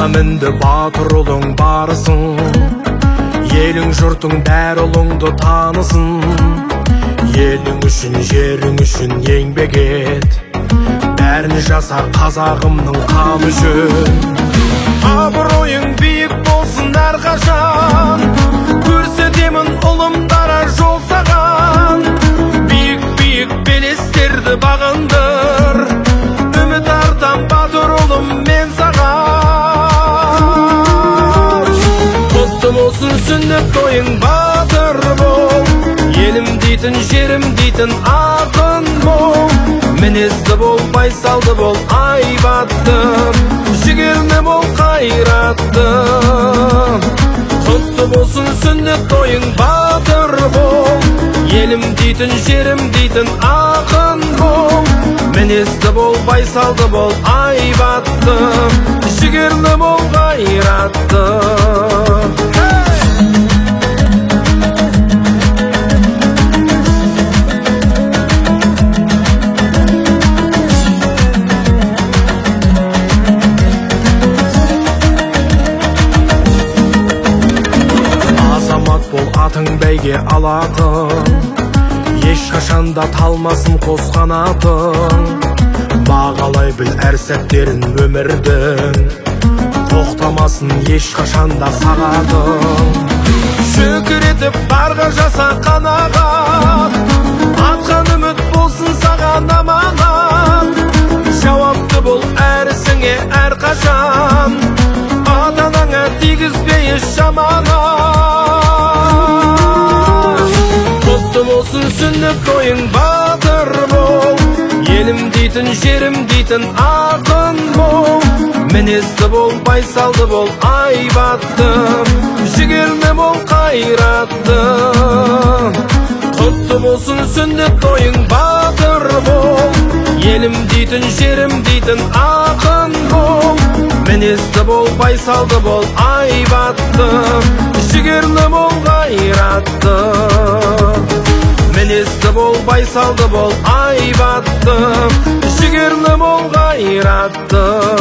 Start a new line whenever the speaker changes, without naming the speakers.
мінді батыр ұлың барысың, елің жұртың бәрі ұлыңды танысын. Елің үшін, жерің үшін еңбек ет, бәрін жаса қазағымның қамы үшін. Абыройың биік болсын әрқашан, көрсетемін ұлымдара жол саған. Биік белестерді бағындыр, үміт артам батыр ұлым мен саған. Құтты болсын сүннет тойың, батыр бол, елім дейтін, жерім дейтін ақын бол. Мінезді бол, байсалды бол, айбатты, жігерлі бол, қайратты. Құтты болсын сүннет тойың, батыр бол, елім дейтін, жерім дейтін ақын бол. Мінезді бол, байсалды бол, айбатты, жігерлі бол, қайратты. Бол атың бәйге алатын, ешқашанда талмасын қос қанатың. Бағалай біл әр сәттерін өмірдің, тоқтамасын ешқашанда сағатың. Шүкір етіп барға жаса қанағат, атқан үміт болсын саған аманат. Жауапты бол әр ісіңе әрқашан, ата-анаңа тигізбей еш жаманат. Құтты болсын сүннет тойың, батыр бол, елім дейтін, жерім дейтін ақын бол. Мінезді бол, байсалды бол, айбатты, жігерлі бол, қайратты. Құтты болсын сүннет тойың, батыр бол, елім дейтін, жерім дейтін ақын бол. Мінезді бол, байсалды бол, айбатты, жігерлі бол, қайратты. Мінезді бол, байсалды бол, айбатты, жігерлі бол, қайратты.